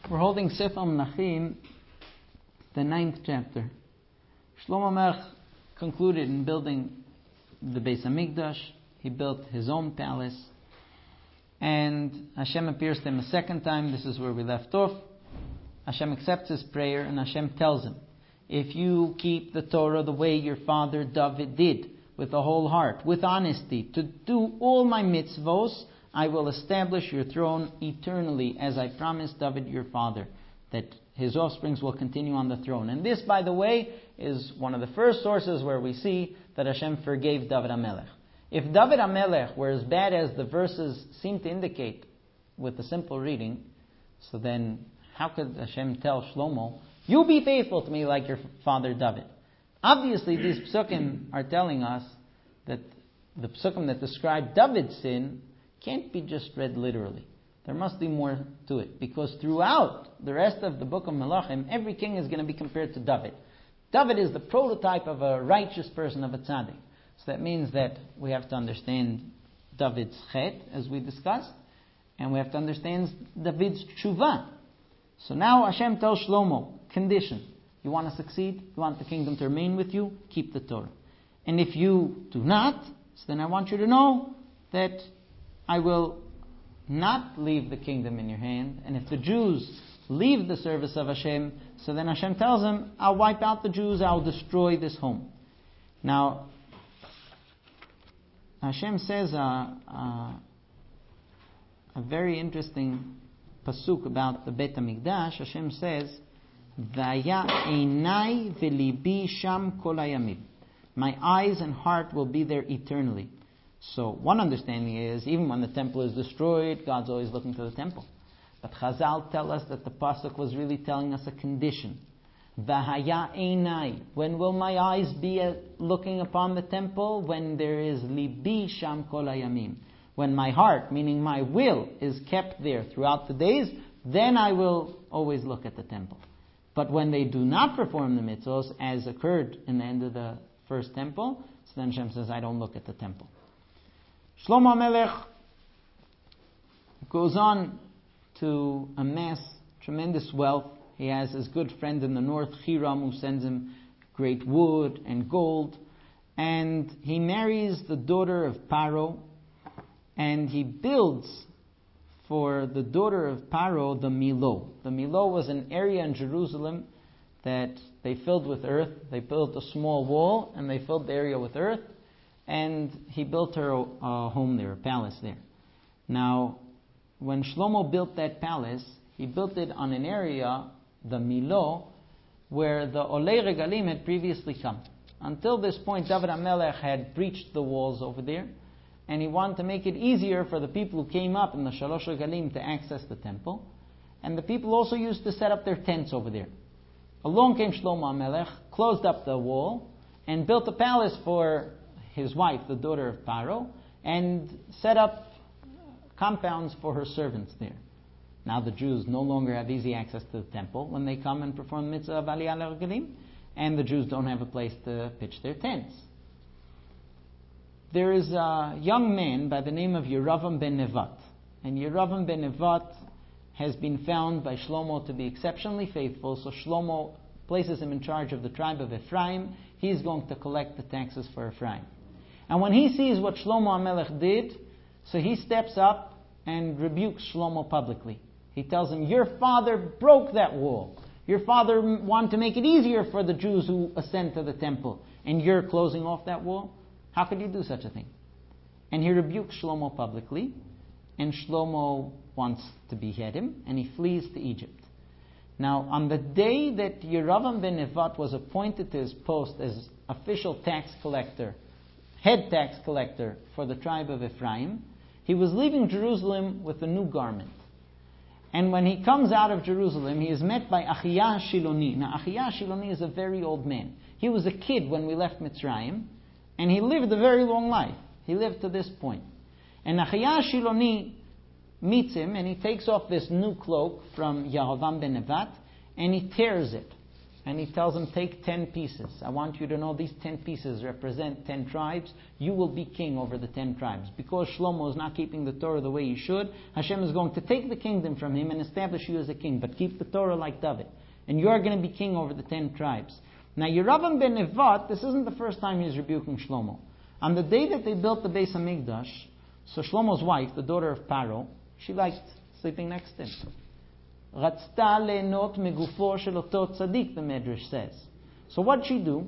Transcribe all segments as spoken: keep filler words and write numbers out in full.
We're holding Sefer Menachim, the ninth chapter. Shlomo Melech concluded in building the Beis Hamikdash. He built his own palace. And Hashem appears to him a second time. This is where we left off. Hashem accepts his prayer and Hashem tells him, if you keep the Torah the way your father David did, with the whole heart, with honesty, to do all my mitzvos, I will establish your throne eternally, as I promised David your father, that his offsprings will continue on the throne. And this, by the way, is one of the first sources where we see that Hashem forgave David HaMelech. If David HaMelech were as bad as the verses seem to indicate with the simple reading, so then how could Hashem tell Shlomo, you be faithful to me like your father David? Obviously, these psukim are telling us that the psukim that describe David's sin can't be just read literally. There must be more to it, because throughout the rest of the book of Melachim, every king is going to be compared to David. David is the prototype of a righteous person, of a tzaddik. So that means that we have to understand David's chet, as we discussed, and we have to understand David's tshuva. So now Hashem tells Shlomo, condition. You want to succeed? You want the kingdom to remain with you? Keep the Torah. And if you do not, so then I want you to know that I will not leave the kingdom in your hand. And if the Jews leave the service of Hashem, so then Hashem tells them, I'll wipe out the Jews, I'll destroy this home. Now, Hashem says a, a, a very interesting pasuk about the Beit HaMikdash. Hashem says, Vaya einai velibi sham kol hayamim. My eyes and heart will be there eternally. So one understanding is, even when the temple is destroyed, God's always looking to the temple. But Chazal tell us that the pasuk was really telling us a condition. Vahaya einai. When will my eyes be looking upon the temple? When there is libi sham kol hayamim. When my heart, meaning my will, is kept there throughout the days, then I will always look at the temple. But when they do not perform the mitzvos, as occurred in the end of the first temple, so then Hashem says, I don't look at the temple. Shlomo HaMelech goes on to amass tremendous wealth. He has his good friend in the north, Hiram, who sends him great wood and gold. And he marries the daughter of Paro, and he builds for the daughter of Paro the Milo. The Milo was an area in Jerusalem that they filled with earth. They built a small wall and they filled the area with earth. And he built her a home there, a palace there. Now, when Shlomo built that palace, he built it on an area, the Milo, where the Olei Regalim had previously come. Until this point, David HaMelech had breached the walls over there, and he wanted to make it easier for the people who came up in the Shalosh Regalim to access the temple. And the people also used to set up their tents over there. Along came Shlomo HaMelech, closed up the wall, and built a palace for his wife, the daughter of Paro, and set up compounds for her servants there. Now the Jews no longer have easy access to the temple when they come and perform the mitzvah of Aliyah Regalim, and the Jews don't have a place to pitch their tents. There is a young man by the name of Yeravam ben Nevat. And Yeravam ben Nevat has been found by Shlomo to be exceptionally faithful, so Shlomo places him in charge of the tribe of Ephraim. He's going to collect the taxes for Ephraim. And when he sees what Shlomo HaMelech did, so he steps up and rebukes Shlomo publicly. He tells him, your father broke that wall. Your father wanted to make it easier for the Jews who ascend to the temple, and you're closing off that wall? How could you do such a thing? And he rebukes Shlomo publicly, and Shlomo wants to behead him, and he flees to Egypt. Now, on the day that Yeravam ben Nevat was appointed to his post as official tax collector, head tax collector for the tribe of Ephraim, he was leaving Jerusalem with a new garment. And when he comes out of Jerusalem, he is met by Achiyah Shiloni. Now, Achiyah Shiloni is a very old man. He was a kid when we left Mitzrayim, and he lived a very long life. He lived to this point. And Achiyah Shiloni meets him, and he takes off this new cloak from Yeravam ben Nevat, and he tears it. and he tells him, take ten pieces. I want you to know these ten pieces represent ten tribes. You will be king over the ten tribes. Because Shlomo is not keeping the Torah the way he should, Hashem is going to take the kingdom from him and establish you as a king, but keep the Torah like David. And you're going to be king over the ten tribes. Now, Yeravam ben Nevat, this isn't the first time he's rebuking Shlomo. On the day that they built the Beis HaMikdash, so Shlomo's wife, the daughter of Paro, she liked sleeping next to him. Ratzta le'not megufo shel oto tzadik, the Medrash says. So what did she do?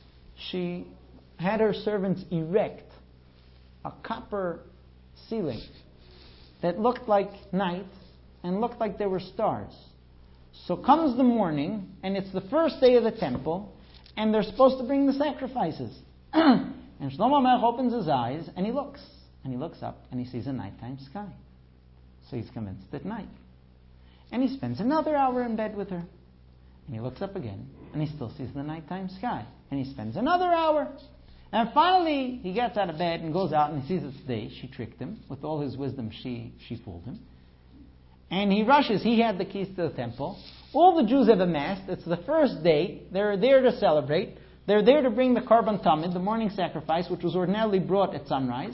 She had her servants erect a copper ceiling that looked like night and looked like there were stars. So comes the morning, and it's the first day of the temple, and they're supposed to bring the sacrifices. And Shlomo Melech opens his eyes, and he looks. And he looks up, and he sees a nighttime sky. So he's convinced at night. And he spends another hour in bed with her. And he looks up again, and he still sees the nighttime sky. And he spends another hour. And finally, he gets out of bed and goes out, and he sees it's day. She tricked him. With all his wisdom, she, she fooled him. And he rushes. He had the keys to the temple. All the Jews have amassed. It's the first day. They're there to celebrate. They're there to bring the Karban Tamid, the morning sacrifice, which was ordinarily brought at sunrise.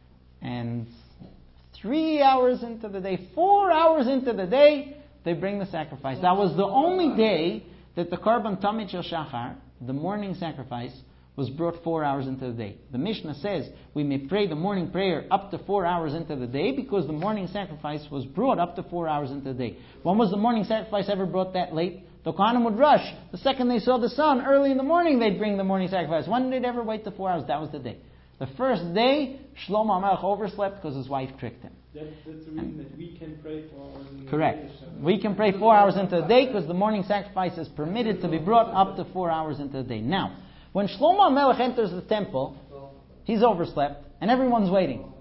And three hours into the day, four hours into the day, they bring the sacrifice. That was the only day that the Karban Tamid Shel Shachar, the morning sacrifice, was brought four hours into the day. The Mishnah says we may pray the morning prayer up to four hours into the day because the morning sacrifice was brought up to four hours into the day. When was the morning sacrifice ever brought that late? The Kohanim would rush. The second they saw the sun, early in the morning, they'd bring the morning sacrifice. When did they ever wait to four hours? That was the day. The first day, Shlomo HaMelech overslept because his wife tricked him. That, that's the reason that we can pray four hours in the Correct. day. We can pray four hours into the day because the morning sacrifice is permitted to be brought up to four hours into the day. Now, when Shlomo HaMelech enters the temple, he's overslept, and everyone's waiting.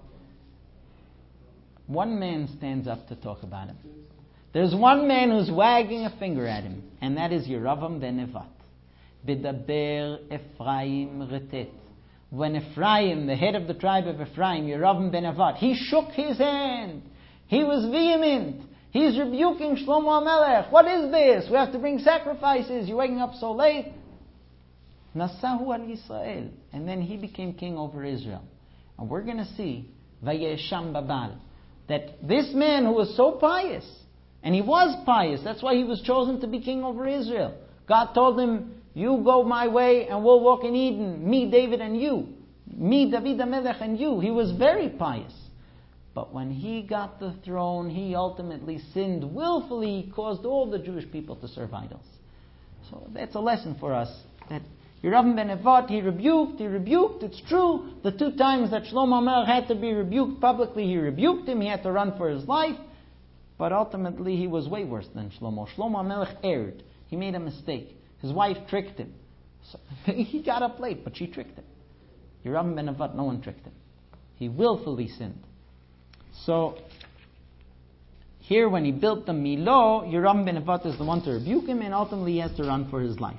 One man stands up to talk about him. There's one man who's wagging a finger at him, and that is Yeravam ben Nevat. B'daber Ephraim retet. When Ephraim, the head of the tribe of Ephraim, Yeravam ben Nevat, he shook his hand. He was vehement. He's rebuking Shlomo HaMelech. What is this? We have to bring sacrifices. You're waking up so late. Nasahu al Yisrael. And then he became king over Israel. And we're going to see Vayesham Babal, that this man who was so pious, and he was pious, that's why he was chosen to be king over Israel. God told him, you go my way and we'll walk in Eden. Me, David, and you. Me, David HaMelech, and you. He was very pious. But when he got the throne, he ultimately sinned willfully. He caused all the Jewish people to serve idols. So that's a lesson for us. That Yeravam ben Nevat, he rebuked, he rebuked. It's true. The two times that Shlomo HaMelech had to be rebuked publicly, he rebuked him. He had to run for his life. But ultimately, he was way worse than Shlomo. Shlomo HaMelech erred. He made a mistake. His wife tricked him. So he got up late, but she tricked him. Yeravam ben Nevat, no one tricked him. He willfully sinned. So, here when he built the Milo, Yeravam ben Nevat is the one to rebuke him, and ultimately he has to run for his life.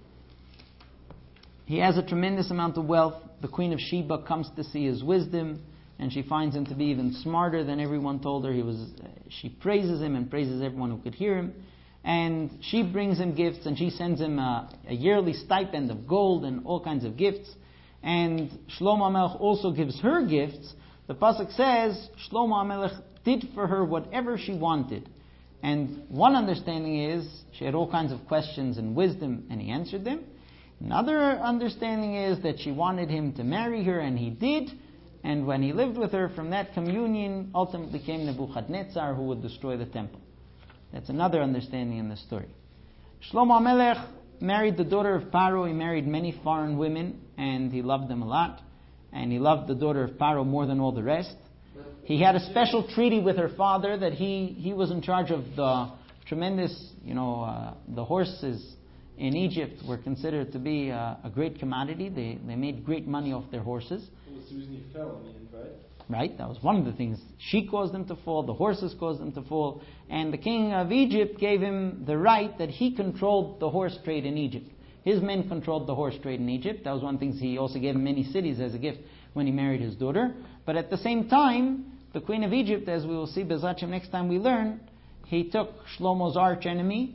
He has a tremendous amount of wealth. The Queen of Sheba comes to see his wisdom, and she finds him to be even smarter than everyone told her. He was. She praises him and praises everyone who could hear him. And she brings him gifts, and she sends him a, a yearly stipend of gold and all kinds of gifts. And Shlomo HaMelech also gives her gifts. The pasuk says Shlomo HaMelech did for her whatever she wanted. And one understanding is she had all kinds of questions and wisdom, and he answered them. Another understanding is that she wanted him to marry her, and he did. And when he lived with her, from that communion ultimately came Nebuchadnezzar, who would destroy the temple. That's another understanding in the story. Shlomo HaMelech married the daughter of Paro. He married many foreign women, and he loved them a lot. And he loved the daughter of Paro more than all the rest. He had a special treaty with her father that he, he was in charge of the tremendous, you know, uh, the horses in Egypt were considered to be uh, a great commodity. They they made great money off their horses. It was the reason he fell in the end, right? Right, that was one of the things. She caused them to fall, the horses caused them to fall, and the king of Egypt gave him the right that he controlled the horse trade in Egypt. His men controlled the horse trade in Egypt. That was one of the things. He also gave him many cities as a gift when he married his daughter. But at the same time, the queen of Egypt, as we will see Bezrat Hashem next time we learn, he took Shlomo's arch enemy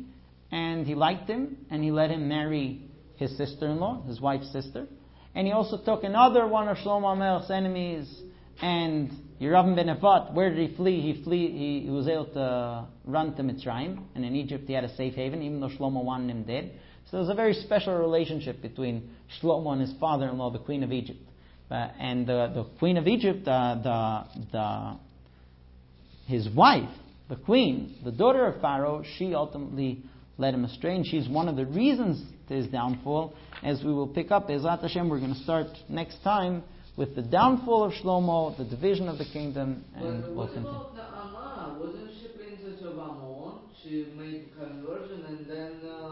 and he liked him, and he let him marry his sister-in-law, his wife's sister. And he also took another one of Shlomo HaMelech's enemies, and Yeravam ben Nevat. Where did he flee? He flee. He, he was able to run to Mitzrayim, and in Egypt he had a safe haven, even though Shlomo wanted him dead. So there was a very special relationship between Shlomo and his father-in-law, the Queen of Egypt. Uh, and the, the Queen of Egypt, uh, the the his wife, the Queen, the daughter of Pharaoh, she ultimately led him astray, and she's one of the reasons to his downfall. As we will pick up, Ezrat Hashem, we're going to start next time with the downfall of Shlomo, the division of the kingdom, and but we'll what continue. about the Amma? Wasn't she princess of Ammon? She made conversion and then uh,